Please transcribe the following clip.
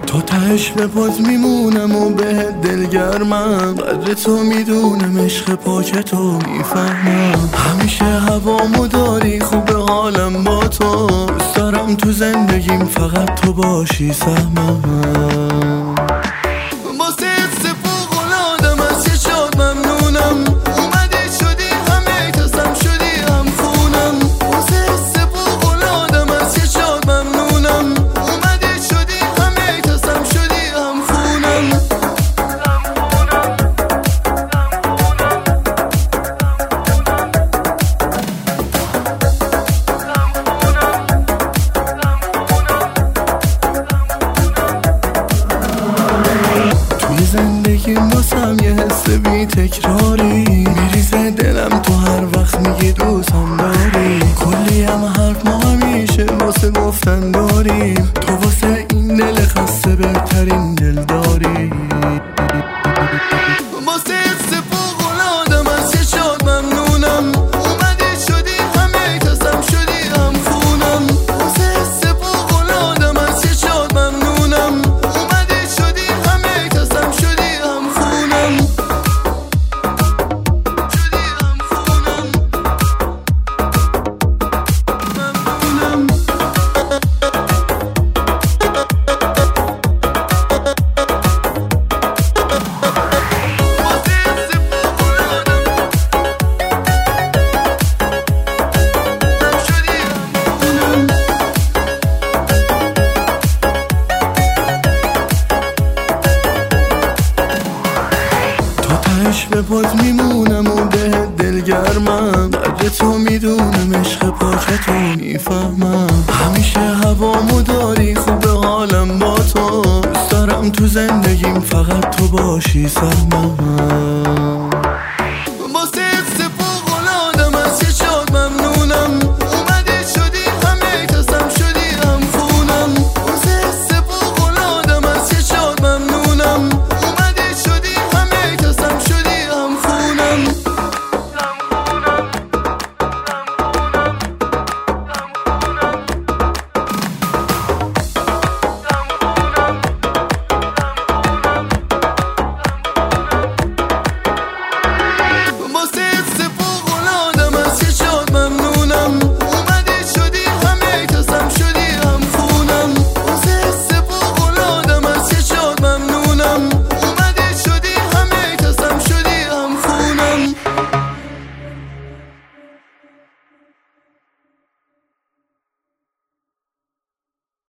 تو تهش به پات میمونم و بهت دلگرمم، قدر تو میدونم، عشق پاک تو میفهمم. همیشه هوامو داری، خوب حالم با تو، دوست دارم تو زندگیم فقط تو باشی سهمم. واسه حس فوق‌العاده‌م از چشات ممنونم، اومدی شدی همه کسم، شدی هم خونم. واسه حس فوق‌العاده‌م از چشات ممنونم، اومدی شدی همه کسم، شدی هم خونم. توی زندگیم واسم یه حس بی تکراری، میریزه دلم تو هر وقت میگی دوستم داری. کلی هم حرف ما همیشه واسه گفتن داریم، تو واسه این دل خسته بهترین دل داری. واسه حس فوق‌العاده‌م از چشات ممنونم، اومدی شدی همه کسم، شدی هم خونم. واسه حس فوق‌العاده‌م از چشات ممنونم، اومدی شدی همه کسم، شدی هم خونم. شدی هم خونم. ممنونم. تهش به پات میمونم و بهت دلگرمم، قدر تو میدونم، عشق پاک تو میفهمم. همیشه هوامو داری، خوب حالم با تو، دوست دارم تو زندگیم فقط تو باشی سهمم.